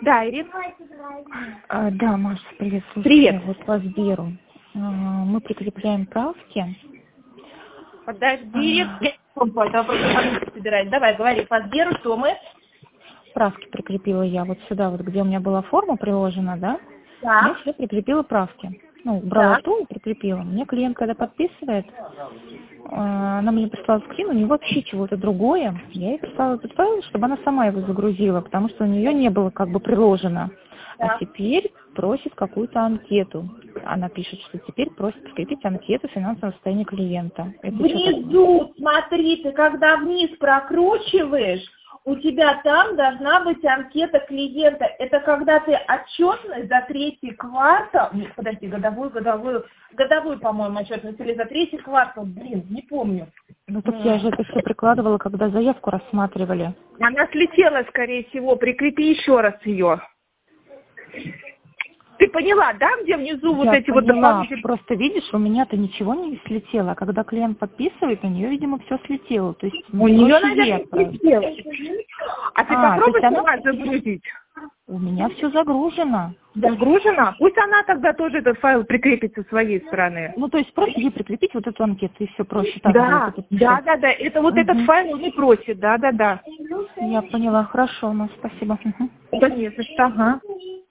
Да, Ирина. Да, Маша, приветствую. Привет. Вот по Сберу. Мы прикрепляем правки. Подожди, собирать. Давай, говори, по Сберу, что мы? Правки прикрепила я вот сюда, вот где у меня была форма приложена, да? Я Так. сюда прикрепила правки. Ну, брала Так. ту и прикрепила. Мне клиент, когда подписывает, она мне прислала скрин, у нее вообще чего-то другое. Я ей прислала этот файл, чтобы она сама его загрузила, потому что у нее не было как бы приложено. А теперь просит какую-то анкету. Она пишет, что теперь просит прикрепить анкету финансового состояния клиента. Это что такое? Внизу, смотри, ты когда вниз прокручиваешь, у тебя там должна быть анкета клиента. Это когда ты отчетность за третий квартал, нет, подожди, годовую, по-моему, отчетность, или за третий квартал, не помню. Ну так я же это все прикладывала, когда заявку рассматривали. Она слетела, скорее всего, прикрепи еще раз ее. Ты поняла, да, где внизу вот Я эти вот поняла, дополнительные... просто видишь, у меня-то ничего не слетело, а когда клиент подписывает, у нее, видимо, все слетело. То есть У нее, проще наверное, ей отправить. слетело. А ты То попробуй есть она... сама загрузить. У меня все загружено. Загружена? Пусть она тогда тоже этот файл прикрепит со своей стороны. Ну, то есть просто ей прикрепить вот эту анкету, и все проще так будет. Это Да. Это вот этот файл он и просит, да. Я поняла, хорошо, ну, спасибо. Да не за что, ага.